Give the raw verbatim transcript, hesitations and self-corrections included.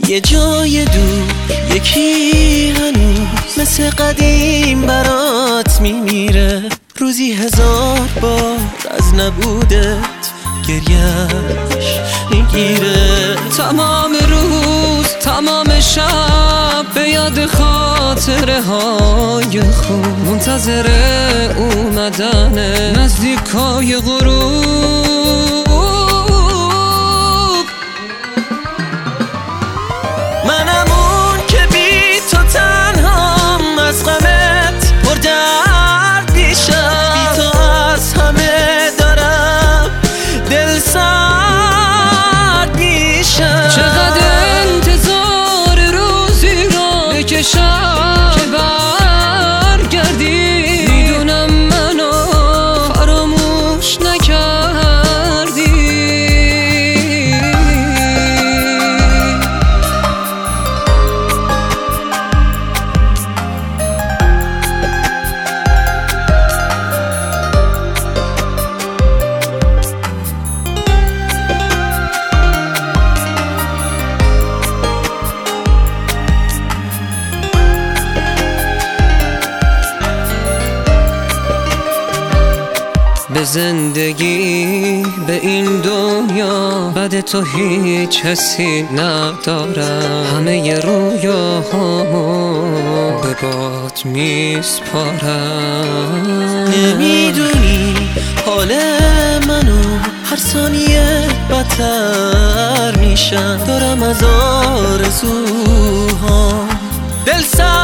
یه جای دور یکی هنوز مثل قدیم برات میمیره. روزی هزار بار از نبودت گریهش میگیره. تمام روز تمام شب به یاد خاطره های خوب، منتظر اومدن نزدیکای غروب. منم اون که بی تو تنهام از غمت پر درد میشم. بی تو از همه دارم دل سرد میشم. چقدر انتظار روزی رو بکشم که برگردی. میدونم منو فراموش نکردی. به زندگی به این دنیا بعد تو هیچ حسی ندارم. همه رویاهامو به باد میسپارم. نمیدونی حال منو هر ثانیه بدتر میشم. دارم از آرزوهام دل سر